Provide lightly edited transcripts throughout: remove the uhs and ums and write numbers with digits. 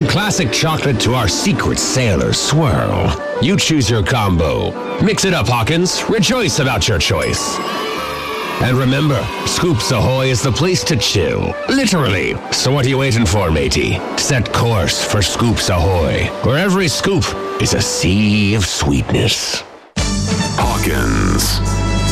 classic chocolate to our secret sailor swirl. You choose your combo. Mix it up, Hawkins. Rejoice about your choice. And remember, Scoops Ahoy is the place to chill. Literally. So what are you waiting for, matey? Set course for Scoops Ahoy, where every scoop is a sea of sweetness. Hawkins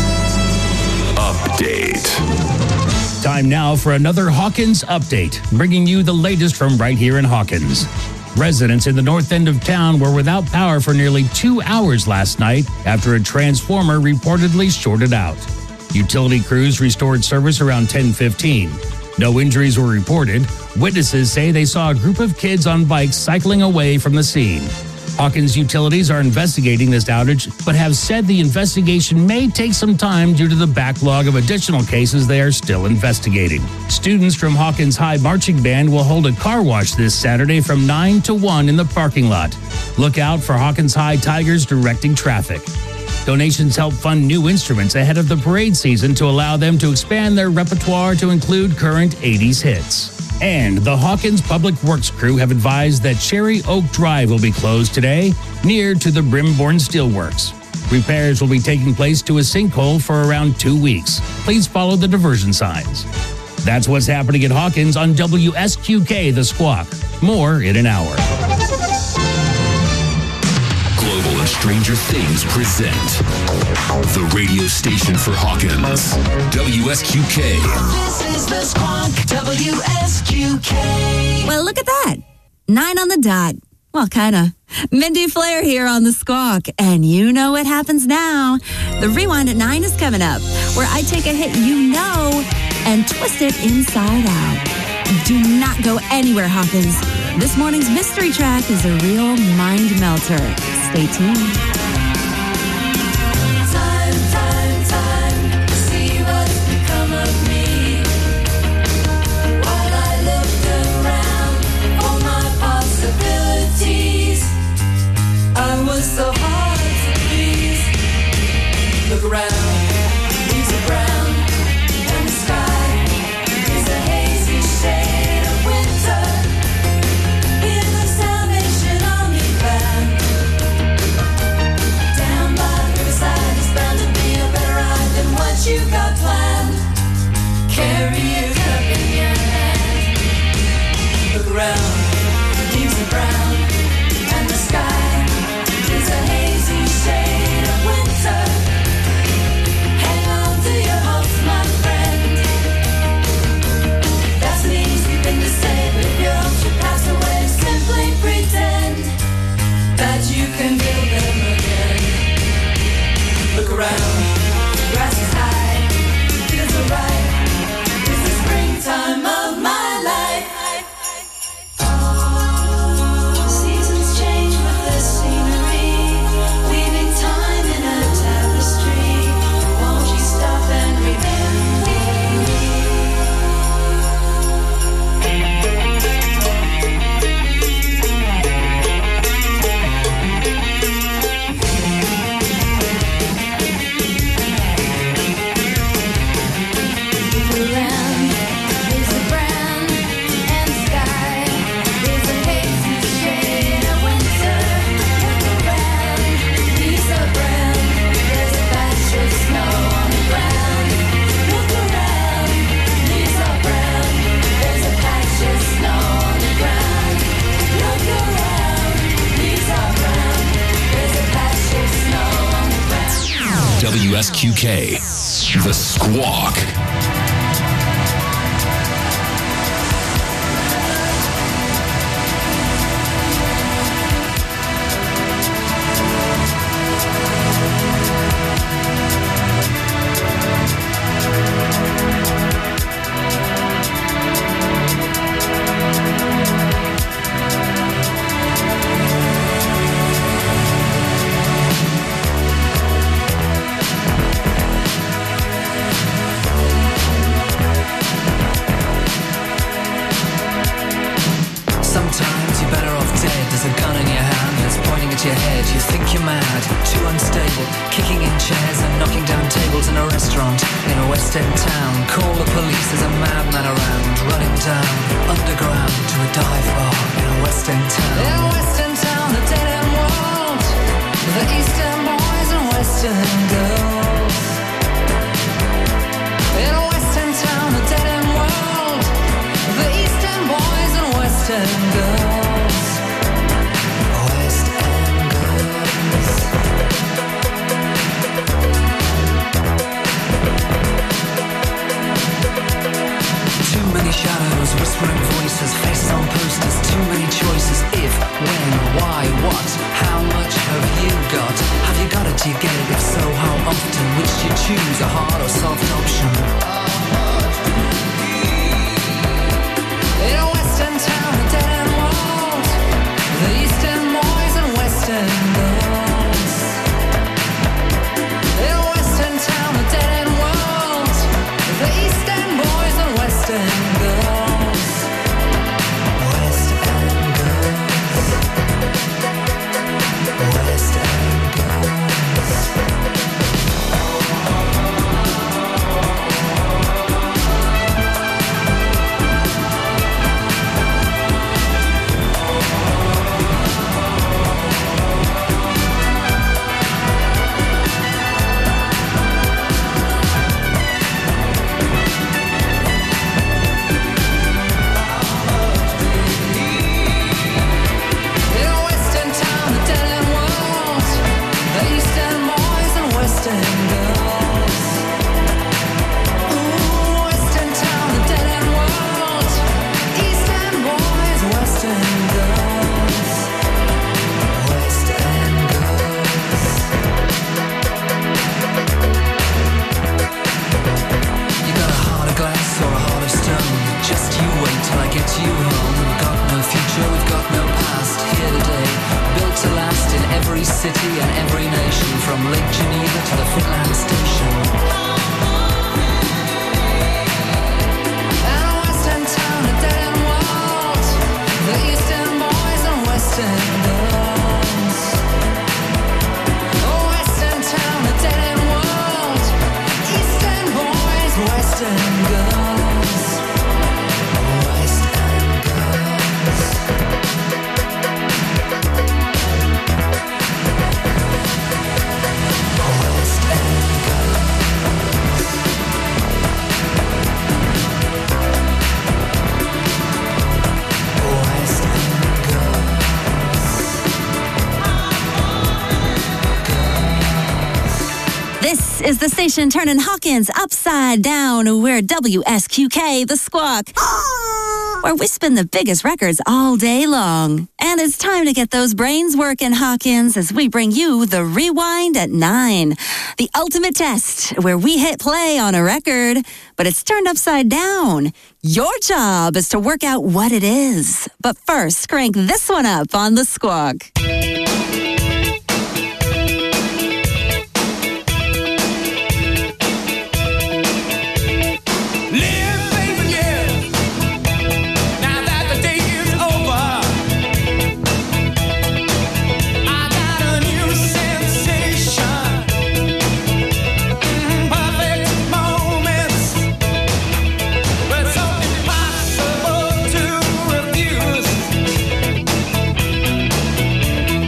Update. Time now for another Hawkins Update, bringing you the latest from right here in Hawkins. Residents in the north end of town were without power for nearly 2 hours last night after a transformer reportedly shorted out. Utility crews restored service around 10:15. No injuries were reported. Witnesses say they saw a group of kids on bikes cycling away from the scene. Hawkins Utilities are investigating this outage, but have said the investigation may take some time due to the backlog of additional cases they are still investigating. Students from Hawkins High Marching Band will hold a car wash this Saturday from 9 to 1 in the parking lot. Look out for Hawkins High Tigers directing traffic. Donations help fund new instruments ahead of the parade season to allow them to expand their repertoire to include current 80s hits. And the Hawkins Public Works crew have advised that Cherry Oak Drive will be closed today, near to the Brimborn Steelworks. Repairs will be taking place to a sinkhole for around 2 weeks. Please follow the diversion signs. That's what's happening at Hawkins on WSQK The Squawk. More in an hour. Global and Stranger Things present the radio station for Hawkins, WSQK. This is The Squawk, WSQK. Well, look at that. 9 on the dot. Well, kind of. Mindy Flair here on The Squawk. And you know what happens now. The Rewind at 9 is coming up, where I take a hit you know and twist it inside out. Do not go anywhere, Hawkins. This morning's mystery track is a real mind melter. Stay tuned. Time to see what's become of me. While I looked around for my possibilities, I was so hard to please. Look around, leaves are brown, and the sky is a hazy shade of winter. In the Salvation Army band, down by the riverside is bound to be a better ride than what you got planned. Carry your cup in your hand. Look around, leaves are brown, and the sky is a hazy shade of winter. Hang on to your hopes, my friend. That's an easy thing to say, but if your hopes should pass away, simply pretend that you can build them again. Look around, grass is high, feels alright. It's the springtime of my life. Seasons change with the scenery, weaving time in a tapestry. Won't you stop and remember me? The land is a brand, and the sky is a hazy shade of winter. Look around, leaves are brown, there's a patch of snow on the ground. Look around, leaves are brown, there's a patch of snow on the ground. Look around, leaves are brown, there's a patch of snow on the ground. WSQK, The Squawk. Sometimes you're better off dead. There's a gun in your hand that's pointing at your head. You think you're mad, too unstable, kicking in chairs and knocking down tables in a restaurant in a West End town. Call the police, there's a madman around, running down underground to a dive bar in a West End girls, West End girls. Too many shadows, whispering voices, faces on posters, too many choices. If, when, why, what, how much have you got? Have you got it, do you get it? If so, how often? Which do you choose, a hard or soft option? In a western town, a dead end world, the eastern boys and western girls. In a western town, a dead end world, the eastern boys and western girls. West End girls, West End girls. In a western town, a dead end world, the eastern boys and western girls. Ooh, western town, a dead end world, eastern boys, western girls. West End girls. You got a heart of glass or a heart of stone. Just you wait till I get you home. We've got no future, we've got no past. Here today, built to last in every city and every nation, from Lake Geneva to the Finland Station. And a western town, a dead end world, the eastern boys and western girls. A western town, a dead end world, eastern boys, western girls. West End girls. West End girls. West End girls. This is the station turning Hawkins upside down. We're WSQK, the Squawk, where we spin the biggest records all day long. And it's time to get those brains working, Hawkins, as we bring you the Rewind at 9. The ultimate test, where we hit play on a record, but it's turned upside down. Your job is to work out what it is. But first, crank this one up on the Squawk. Live, baby, live. Now that the day is over, I got a new sensation. Perfect moments, but so impossible to refuse.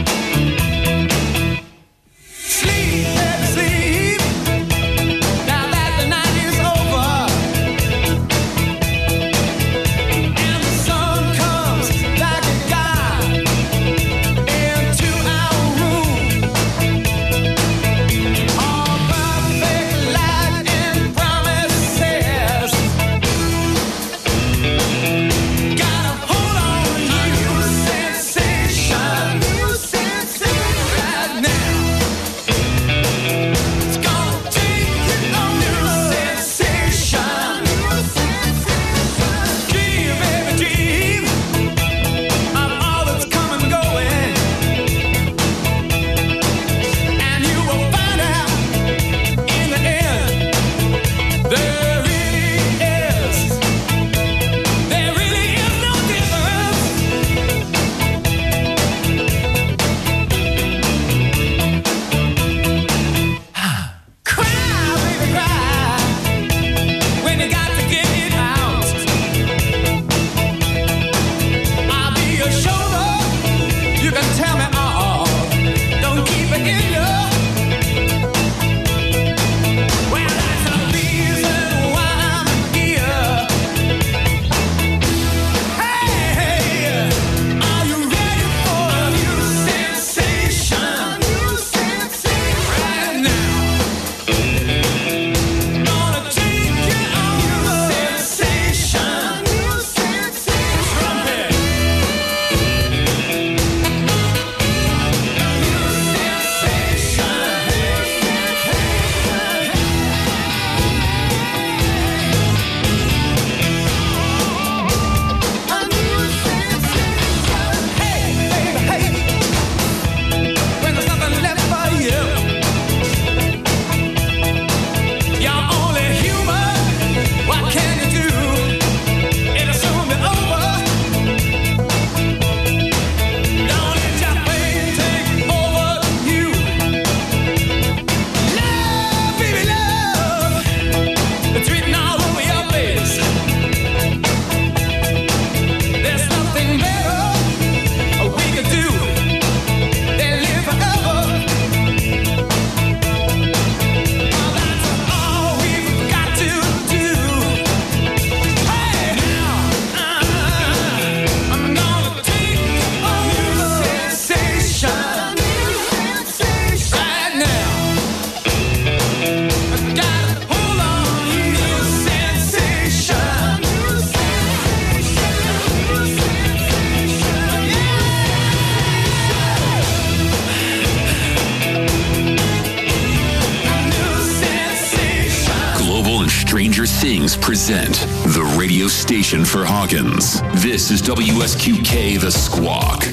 Things present the radio station for Hawkins. This is WSQK The Squawk.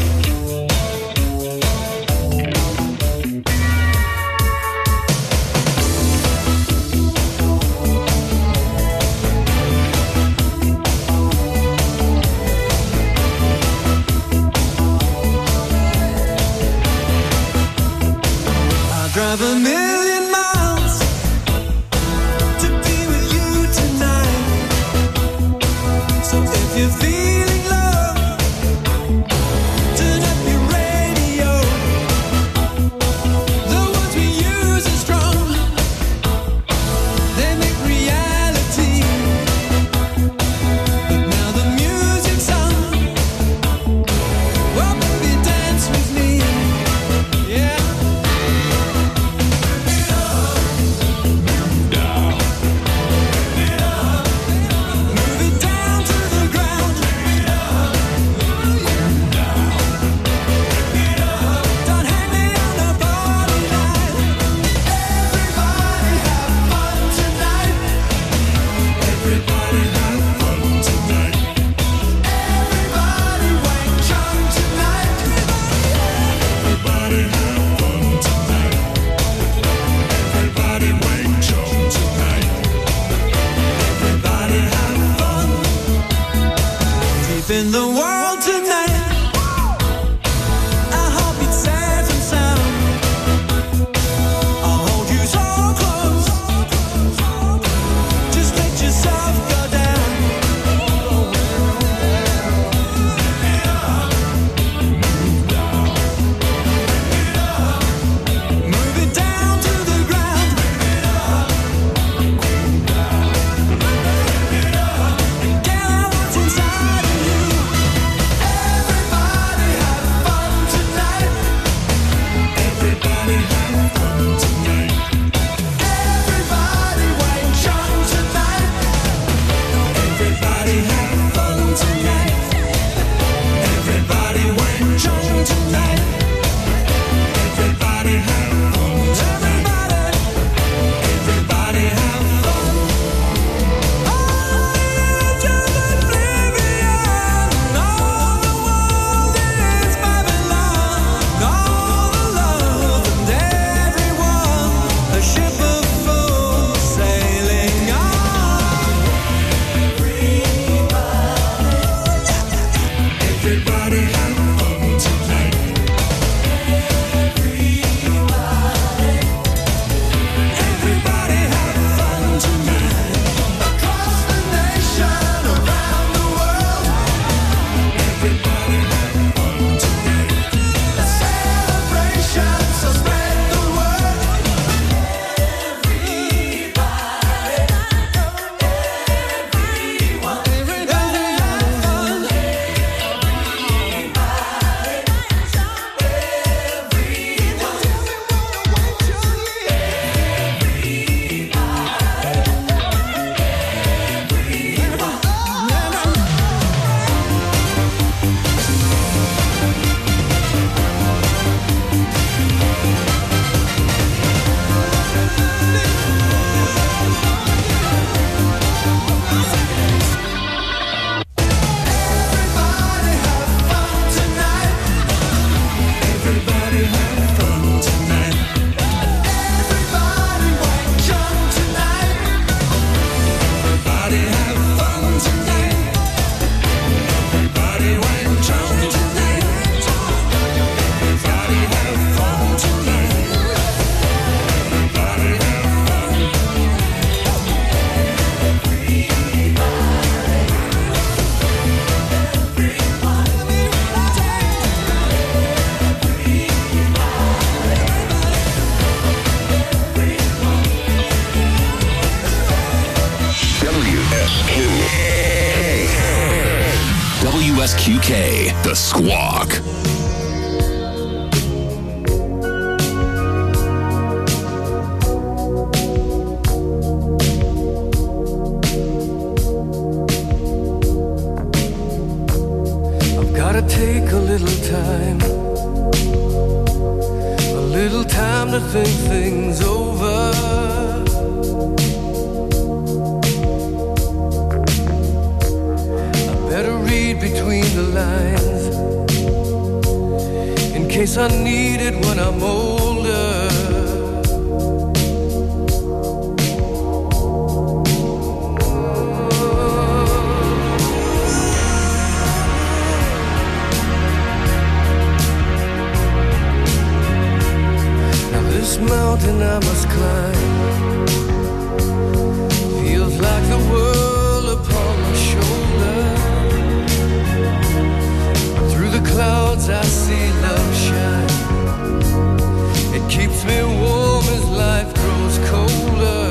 Drive a million miles to be with you tonight. So if you're feeling love, turn up your radio. The words we use are strong, they make reality. But now the music's on. Oh baby, dance with me. Yeah. In the world tonight, I hope it's safe and sound. I'll hold you so close, just let yourself go down. Move it down to the ground. Get out what's inside of you. Everybody have fun tonight. Everybody have fun tonight. Everybody wake young tonight. Everybody have fun tonight. Everybody wake young tonight. Everybody have fun tonight. Everybody have fun. To oblivion, all the world is Babylon. All the love and everyone, a ship of fools sailing on. Everybody have fun tonight. Everybody have fun tonight. Across the nation, around the world. Everybody have fun tonight. A celebration, so spread the word. Everybody, everyone, everybody have fun. Everybody have fun tonight. Everybody have fun tonight. Everybody wake young tonight. Everybody have fun tonight. Everybody wake young tonight. Everybody have fun tonight. Everybody have fun. WSQK The Squawk. I've gotta take a little time to think things over. case I need it when I'm older. Now this mountain I must climb feels like the world upon my shoulder. Through the clouds I see love shine. It keeps me warm as life grows colder.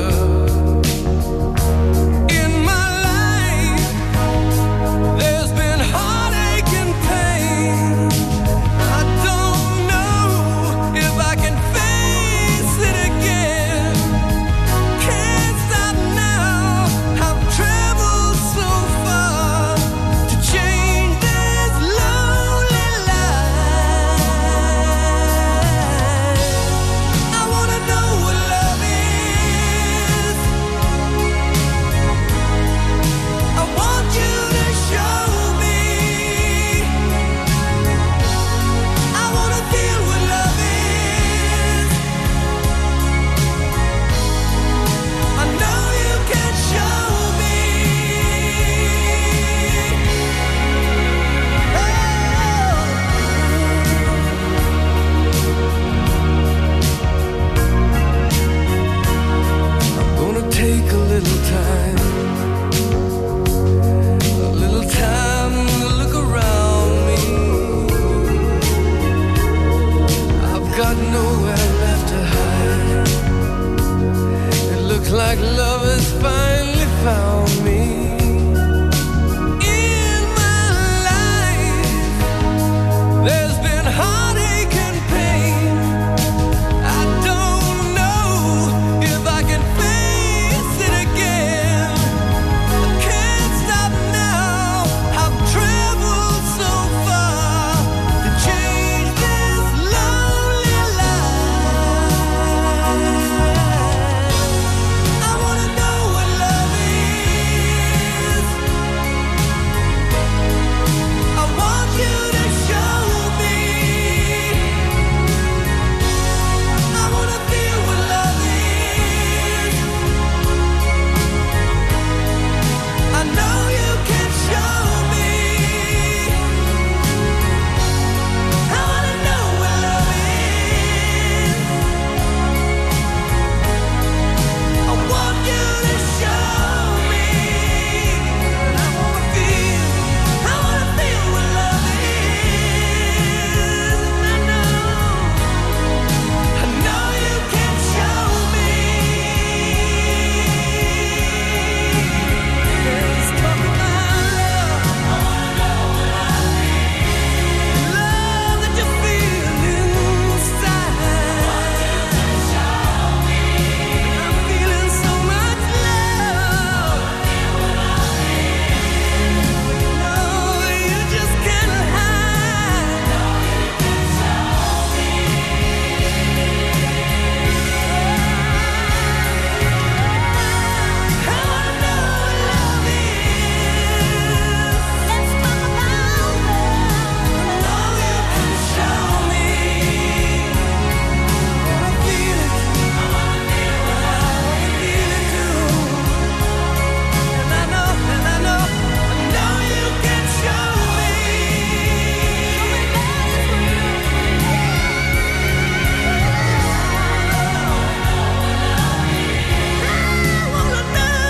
In my life there's been heartache and pain. I don't know if I can face it again. Can't stop now. I've traveled so far to change this lonely life. I wanna know what love is. I want you to show me. I wanna feel what love is. I know you can show me. I'm gonna take a little time to look around me. I've got nowhere left to hide. It looks like love has finally found me. In my life, there's been heartache and pain. I don't know if I can face it again. I can't stop now. I've traveled so far to change this lonely life. I wanna know what love is. I want you to show me. I wanna feel what love is. I know you can show me. I wanna know what love is. I want you to show me. I wanna feel what love is. I know you can show me. Let's talk about love. I wanna know what love is. Love that you feel inside. I'm feeling so much love. No, you just can't hide. I wanna know what love is. Let's talk about love. I know you can show me. I wanna feel it. I wanna feel it too. And I know you can show me. I wanna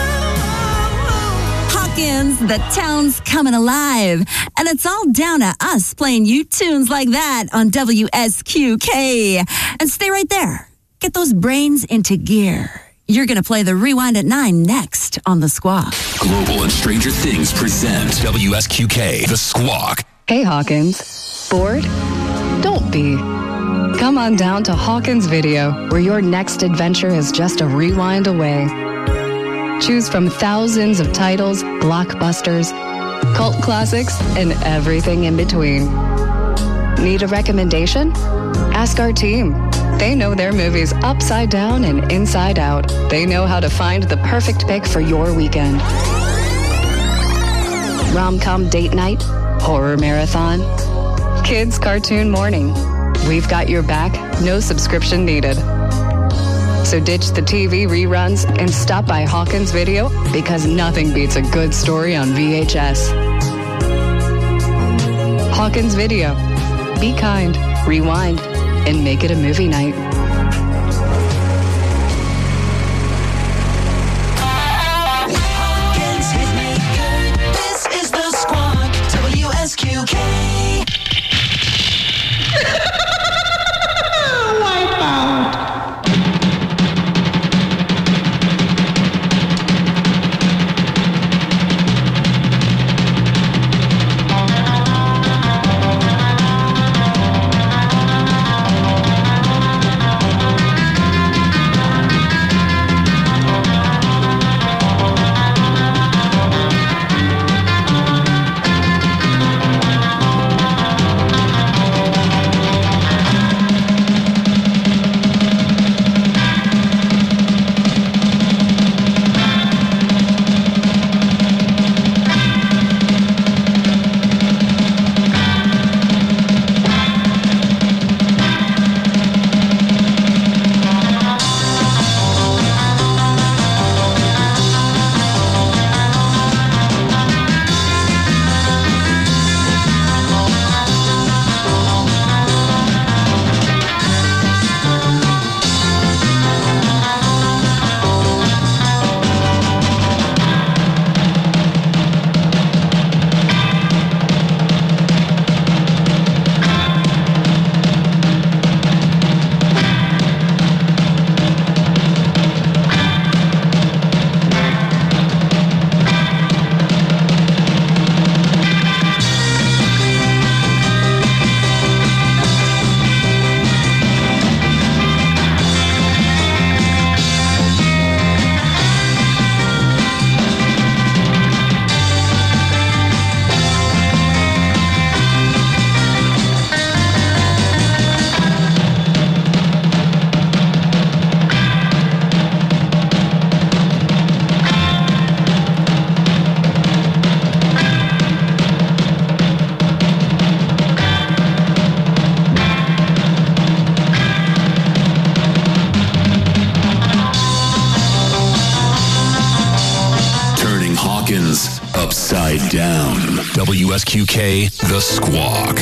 know. Hawkins, the town's coming alive. And it's all down to us playing you tunes like that on WSQK. And stay right there. Get those brains into gear. You're going to play the Rewind at 9 next on The Squawk. Global and Stranger Things present WSQK, The Squawk. Hey Hawkins, bored? Don't be. Come on down to Hawkins Video, where your next adventure is just a rewind away. Choose from thousands of titles, blockbusters, cult classics, and everything in between. Need a recommendation? Ask our team. They know their movies upside down and inside out. They know how to find the perfect pick for your weekend. Rom-com date night, horror marathon, kids cartoon morning. we've got your back, no subscription needed. So ditch the TV reruns and stop by Hawkins Video because nothing beats a good story on VHS. Hawkins Video. Be kind, rewind, and make it a movie night. Hawkins hit me good. This is the Squawk. WSQK. Upside Down. WSQK, The Squawk.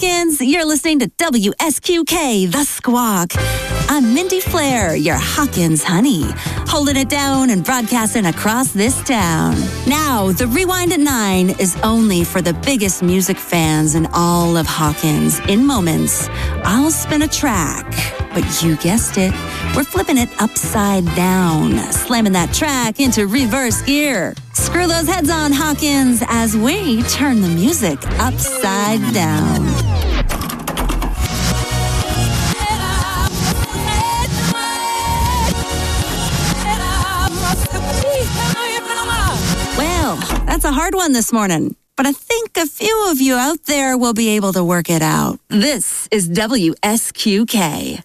Hawkins. You're listening to WSQK, The Squawk. I'm Mindy Flair, your Hawkins honey, holding it down and broadcasting across this town. Now, the Rewind at 9 is only for the biggest music fans in all of Hawkins. In moments, I'll spin a track, but you guessed it, we're flipping it upside down, slamming that track into reverse gear. Screw those heads on, Hawkins, as we turn the music upside down. Well, that's a hard one this morning, but I think a few of you out there will be able to work it out. This is WSQK.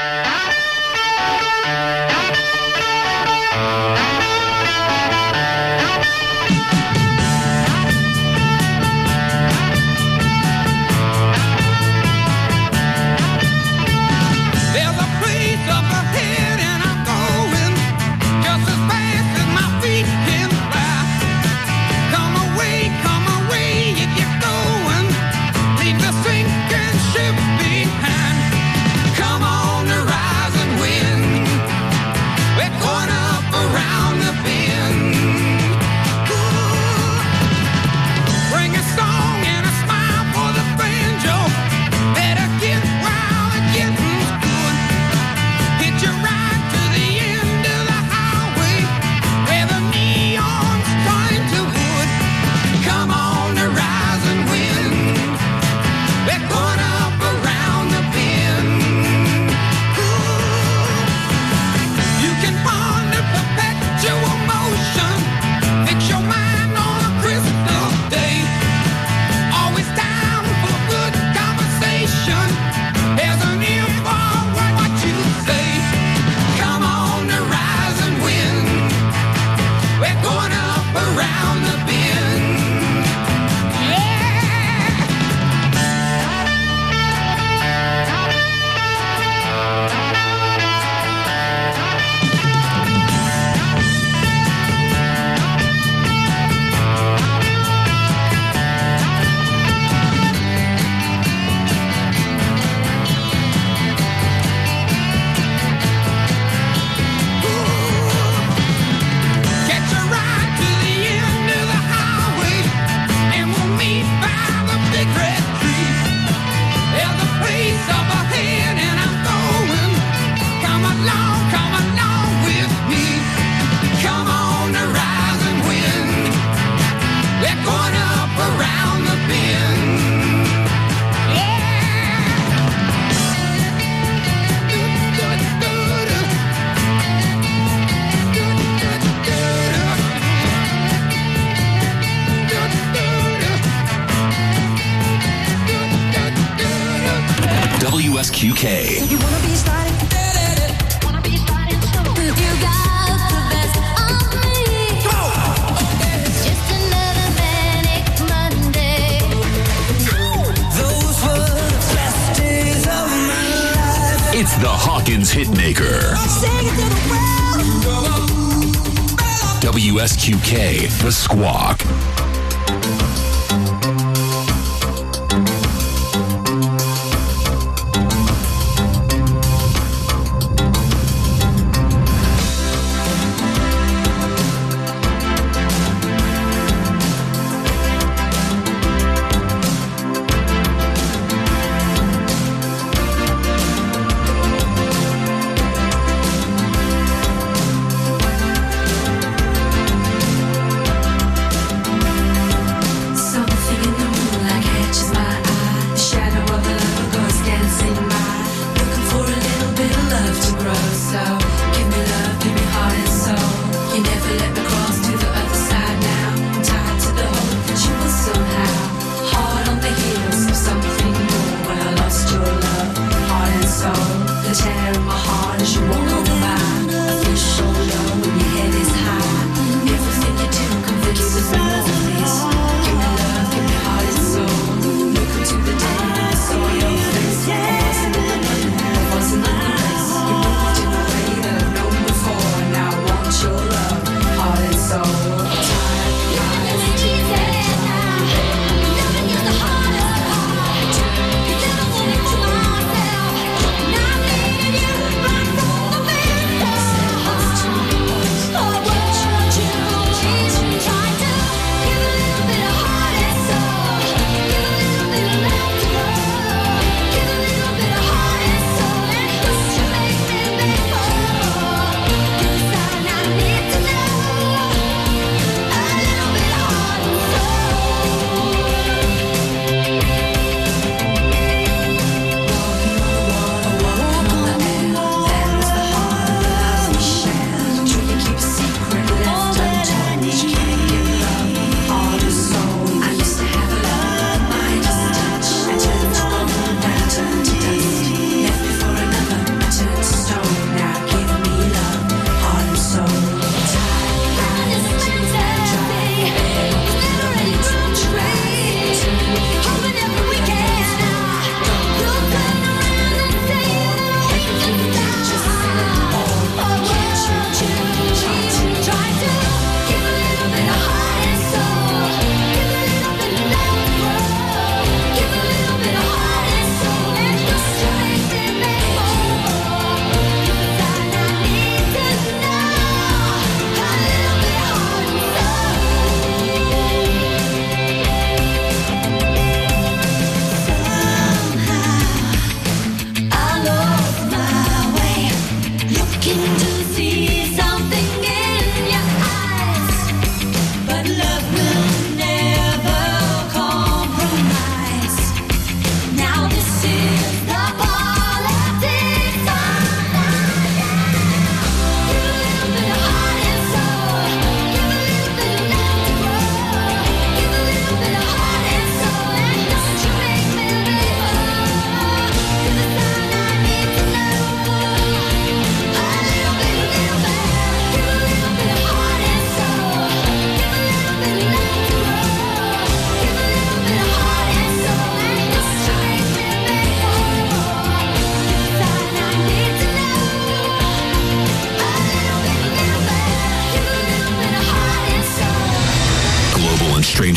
There's a place up ahead and I'm going just as fast as my feet can fly. Come away if you're going. Leave the sinking ship behind. Come on the rise and win. We're going up around the bend. Ooh. Bring a song and a smile for the banjo. Better get wild and getting good. Hit your ride to the end of the highway where the neon's trying to wood. Come on to rise and win. We're going up around the bend. Ooh. You can ponder perpetual motion. Fix your mind on a crystal day. Always down for good conversation. There's an ear for what you say. Come on to rise and win. We're going up around the bend. Catch a ride to the end of the highway, and we'll meet by the big red tree. There's a place up ahead, and I'm going. Come along with me. Come on to rise and win. We're going up around the bend. WSQK. You wanna be starting? You got the best of me. Just another manic Monday. Those were the best days of my life. It's the Hawkins Hitmaker. Sing it to the world. WSQK, The Squawk.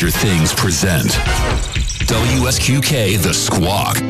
Stranger Things present WSQK The Squawk.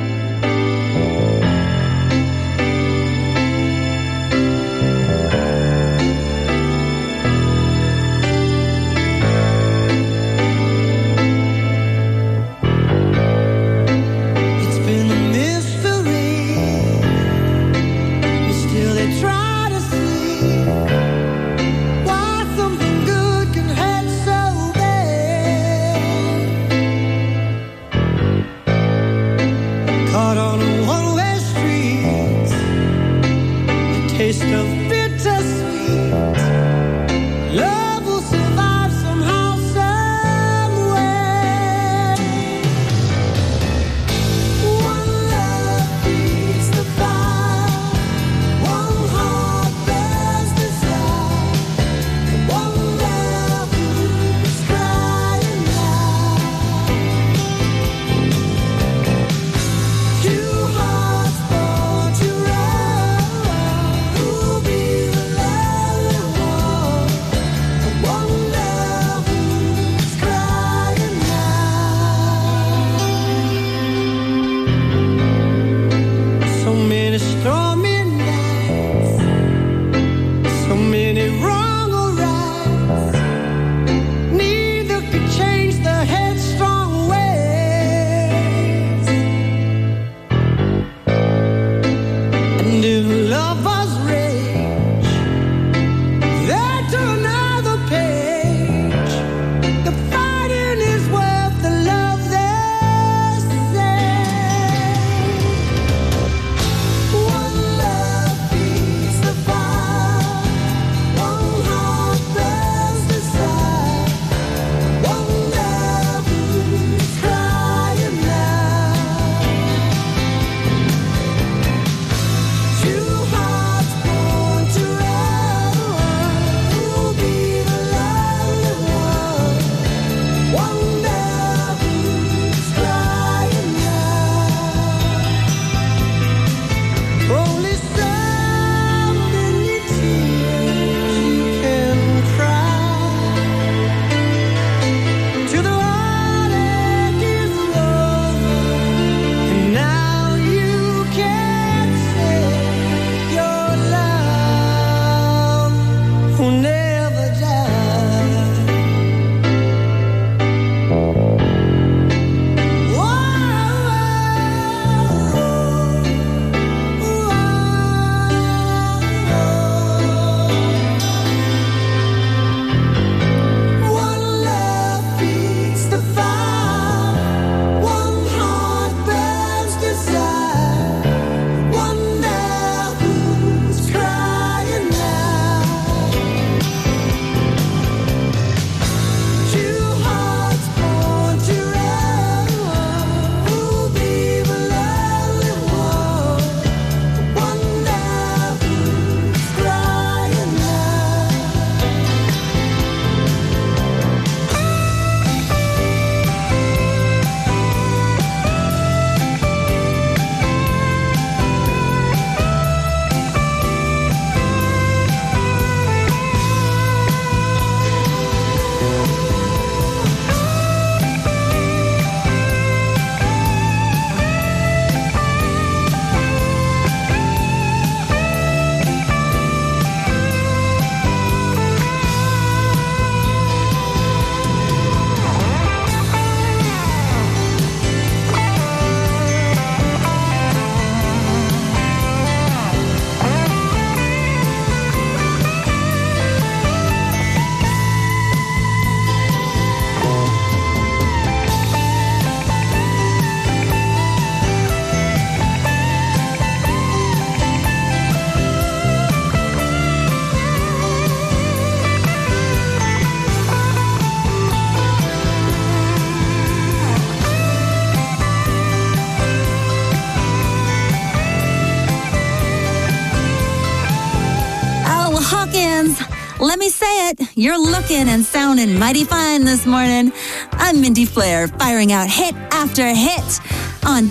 Let me say it, you're looking and sounding mighty fine this morning. I'm Mindy Flair, firing out hit after hit on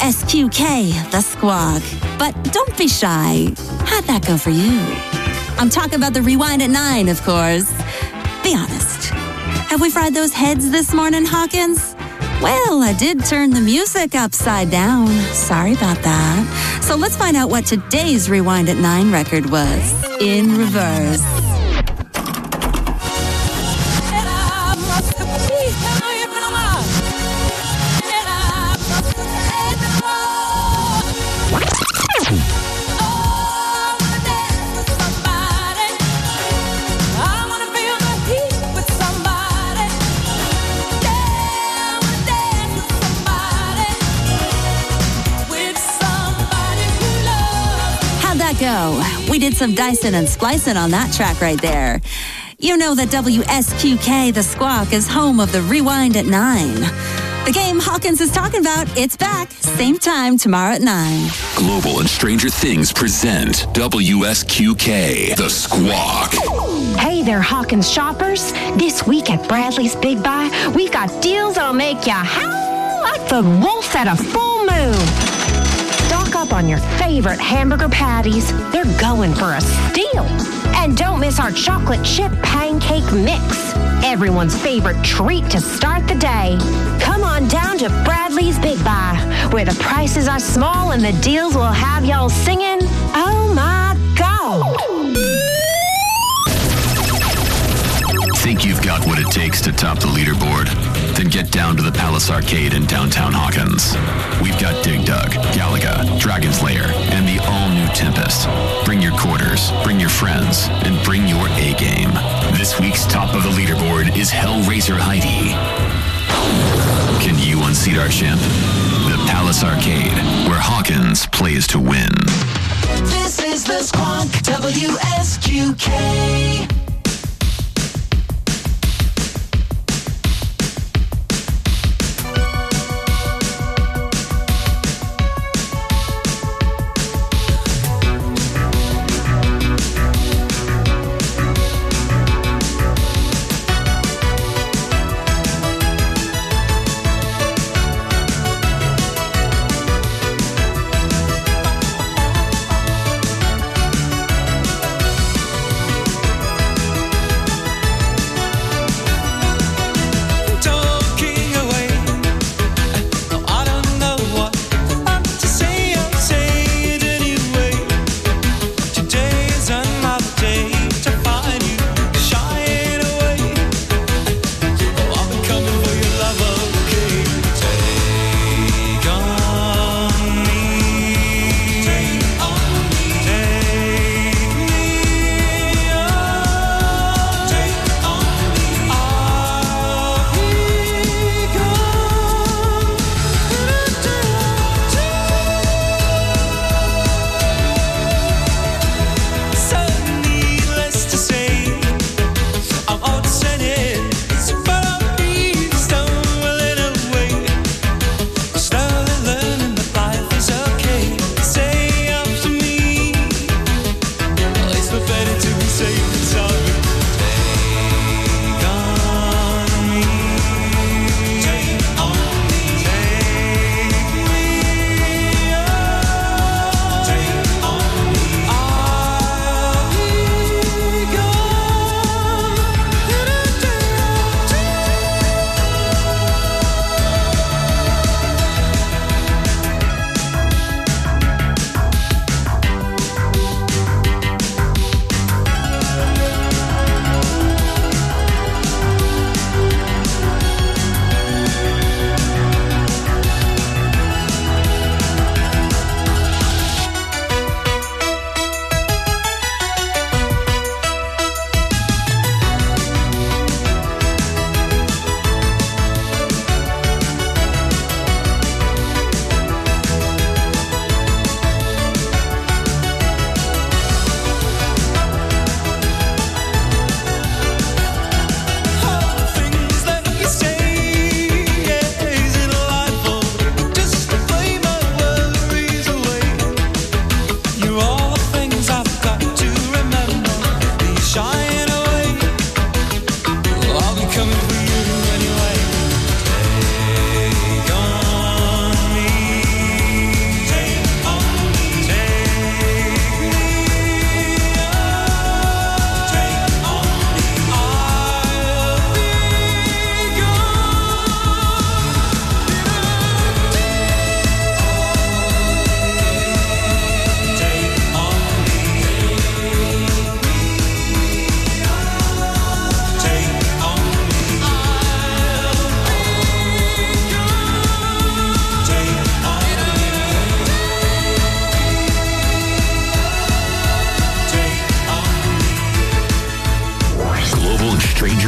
WSQK, The Squawk. But don't be shy. How'd that go for you? I'm talking about the Rewind at 9, of course. Be honest. Have we fried those heads this morning, Hawkins? Well, I did turn the music upside down. Sorry about that. So let's find out what today's Rewind at 9 record was in reverse. Go. We did some dicing and splicing on that track right there. You know that WSQK, the Squawk, is home of the Rewind at 9. The game Hawkins is talking about, it's back. Same time tomorrow at 9. Global and Stranger Things present WSQK, the Squawk. Hey there, Hawkins shoppers. This week at Bradley's Big Buy, we've got deals that'll make you howl like the wolf at a full moon. Stock up on your favorite hamburger patties. They're going for a steal. And don't miss our chocolate chip pancake mix, everyone's favorite treat to start the day. Come on down to Bradley's Big Buy, where the prices are small and the deals will have y'all singing, oh my God. Think you've got what it takes to top the leaderboard? Then get down to the Palace Arcade in downtown Hawkins. We've got Dig Dug, Galaga, Dragon's Lair, and the all-new Tempest. Bring your quarters, bring your friends, and bring your A-game. This week's top of the leaderboard is Hellraiser Heidi. Can you unseat our champ? The Palace Arcade, where Hawkins plays to win. This is the Squawk, WSQK.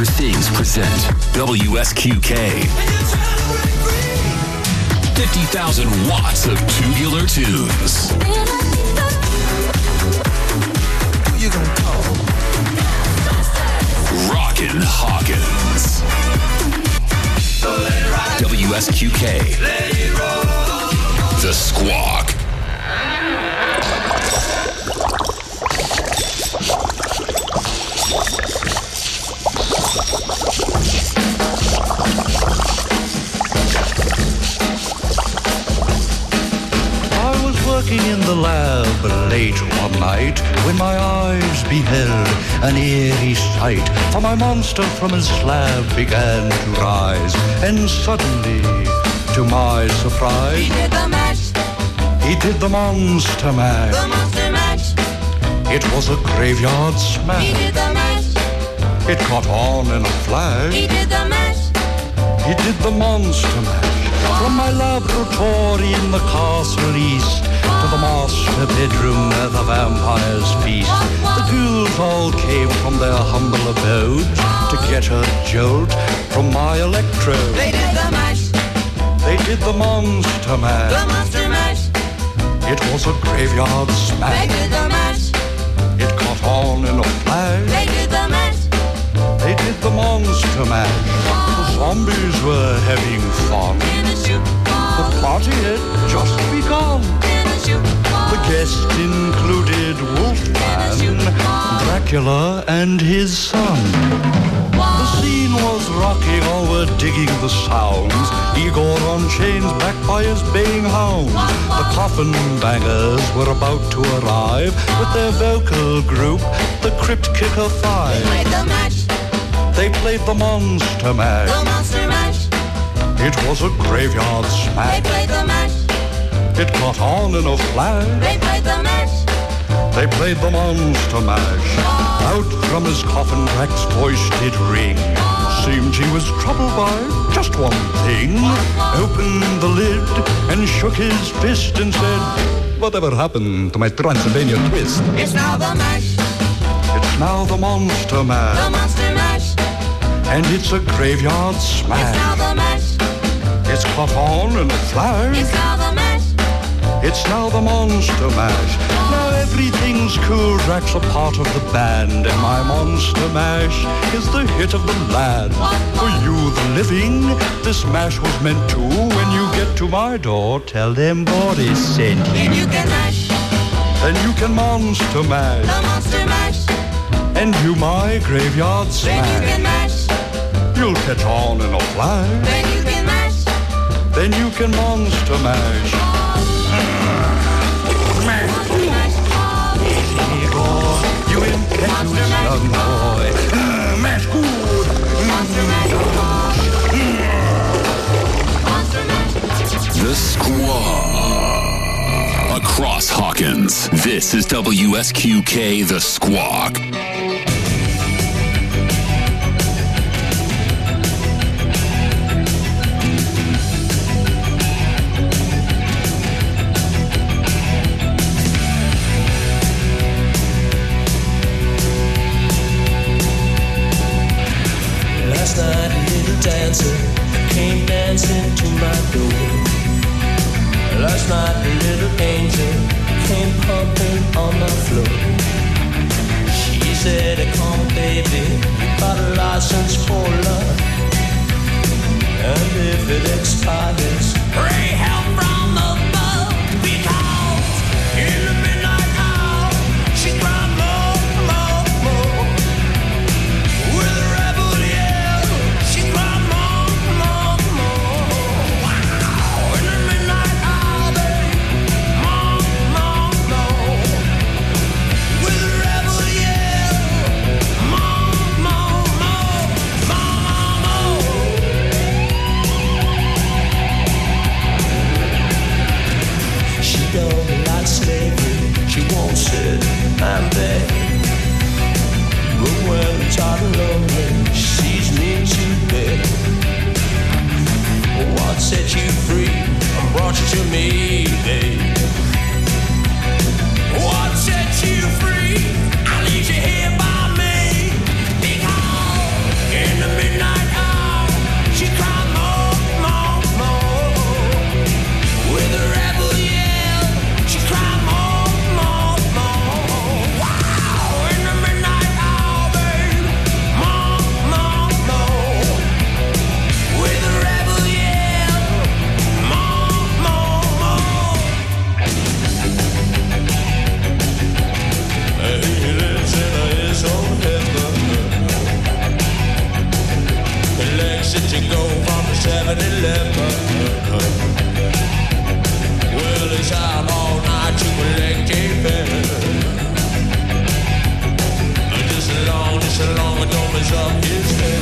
Things present WSQK. 50,000 watts of tubular tunes. Who you gonna call? Rockin' Hawkins. WSQK. The Squawk. Working in the lab late one night when my eyes beheld an eerie sight. For my monster from his slab began to rise, and suddenly, to my surprise, He did the mash, he did the monster mash. the monster mash. It was a graveyard He smash. did the mash, It caught on in a flash. he did the mash. He did the monster mash. From my laboratory in the castle east to the master bedroom where the vampires feast. The ghouls all came from their humble abodes to get a jolt from my electrode. They did the mash, They did the monster the mash. monster mash. It was a graveyard They smash. did the mash, It caught on in a flash. they did the mash. They did the monster mash. The zombies were having fun. In a shoe The ball, party had just begun. in a shoe ball. The guests included Wolfman, Dracula, and his son. The scene was rocking, all were digging the sounds. Igor on chains, backed by his baying hounds. The coffin bangers were about to arrive with their vocal group, the Crypt Kicker Five. Played the mash, They played the monster mash. the monster mash. It was a graveyard They smash. played the mash, It caught on in a flash. they played the mash. They played the monster mash. Out from his coffin, Drac's voice did ring. Seemed he was troubled by just one thing. Opened the lid and shook his fist and said, "Whatever happened to my Transylvania twist?" It's now the mash, It's now the monster the mash. monster mash. And it's a graveyard It's smash. now the mash, It's caught on in a flash. it's now the mash. It's now the monster mash. Now everything's cool. Drac's a part of the band, and my monster mash is the hit of the land. For you, the living, this mash was meant to. When you get to my door, tell them Boris sent Then you. you can mash, Then you can monster mash, the monster mash. and do my graveyard Then you can smash. mash, You'll catch on in a flash. then you can mash. Then you can monster mash. Igor, you impetuous young boy. Mash good. The Squawk. Across Hawkins, this is WSQK The Squawk. Last night a little dancer came dancing to my door. Last night a little angel came pumping on my floor. She's tears off his head.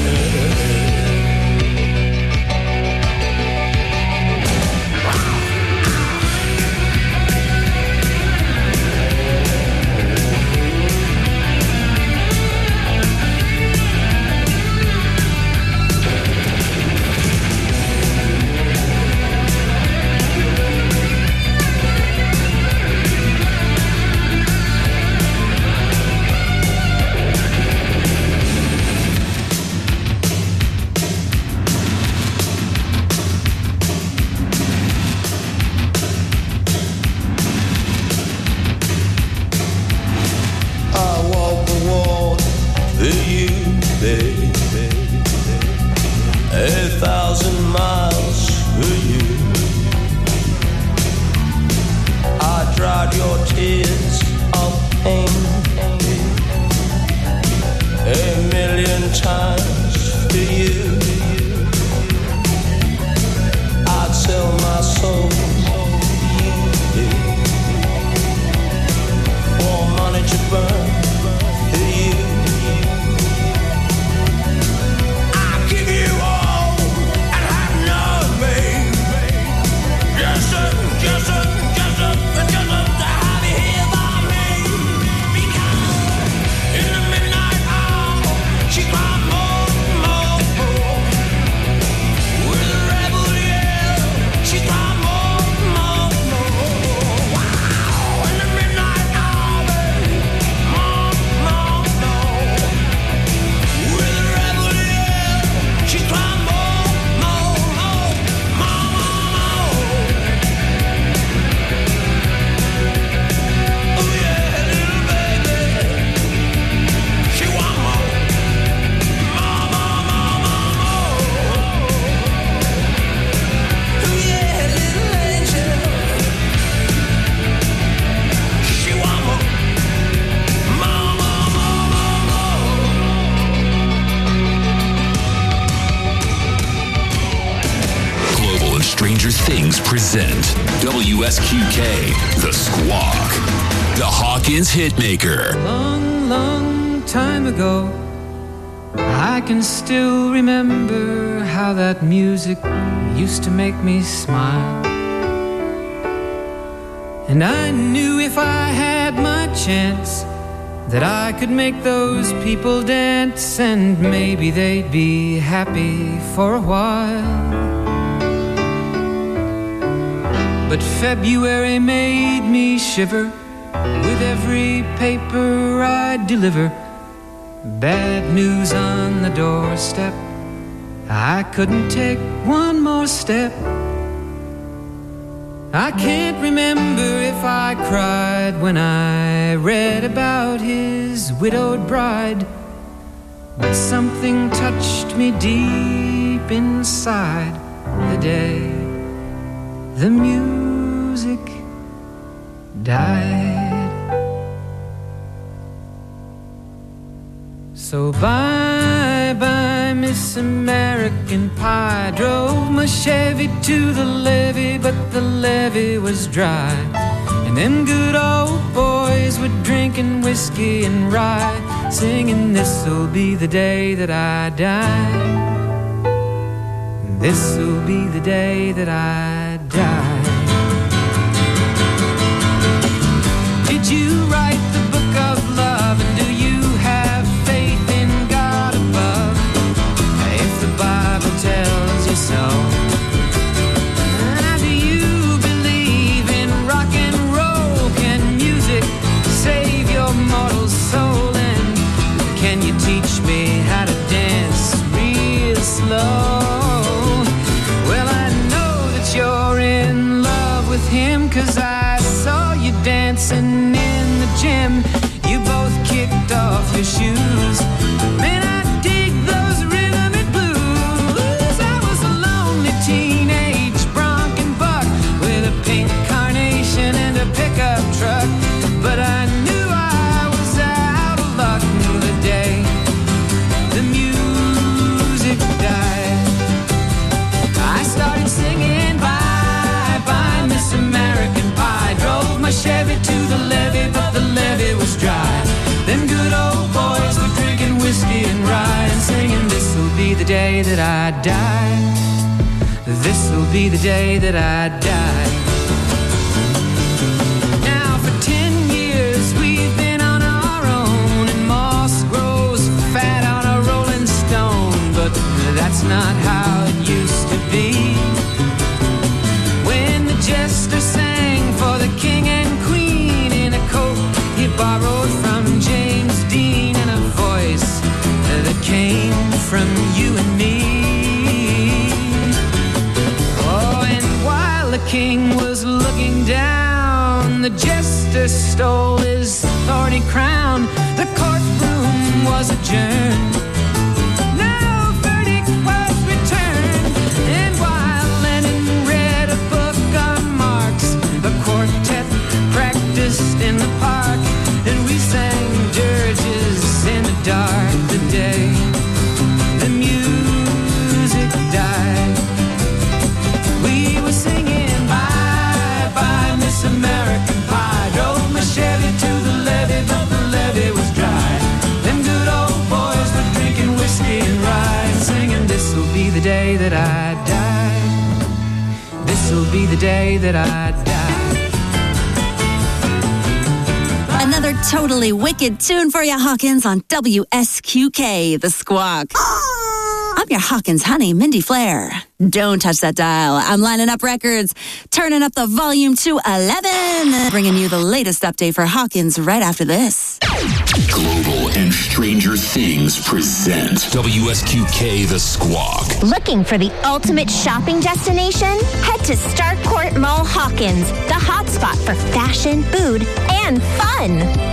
Present WSQK, The Squawk, the Hawkins Hitmaker. Long, long time ago, I can still remember how that music used to make me smile. And I knew if I had my chance that I could make those people dance, and maybe they'd be happy for a while. But February made me shiver with every paper I deliver. Bad news on the doorstep, I couldn't take one more step. I can't remember if I cried when I read about his widowed bride, but something touched me deep inside the day the music died. So bye-bye, Miss American Pie. Drove my Chevy to the levee, but the levee was dry. And them good old boys were drinking whiskey and rye, singing, this'll be the day that I die. This'll be the day that I die. Did you write the book of love, and do you have faith in God above? If the Bible tells you so. Do you believe in rock and roll? Can music save your mortal soul? And can you teach me how to dance real slow? Well, I know that you're in love with him, 'cause I saw you dancing in the gym. that I die. This'll be the day that I die. Now for 10 years we've been on our own, and moss grows fat on a rolling stone. But that's not how it used to be. When the jester sang for the king and queen in a coat he borrowed from James Dean, and a voice that came from you and me. Oh, and while the king was looking down, the jester stole his thorny crown. The courtroom was adjourned. No verdict was returned. And while Lennon read a book on Marx, the quartet practiced in the park, and we sang dirges in the dark. The day the music died, we were singing bye bye Miss American Pie. Drove my Chevy to the levee, but the levee was dry. Them good old boys were drinking whiskey and rye, and singing this'll be the day that I die. This'll be the day that I die. Another totally wicked tune for you, Hawkins, on WSQK, The Squawk. I'm your Hawkins honey, Mindy Flair. Don't touch that dial. I'm lining up records, turning up the volume to 11, bringing you the latest update for Hawkins right after this. Global and Stranger Things present WSQK The Squawk. Looking for the ultimate shopping destination? Head to Starcourt Mall Hawkins, the hotspot for fashion, food, and fun.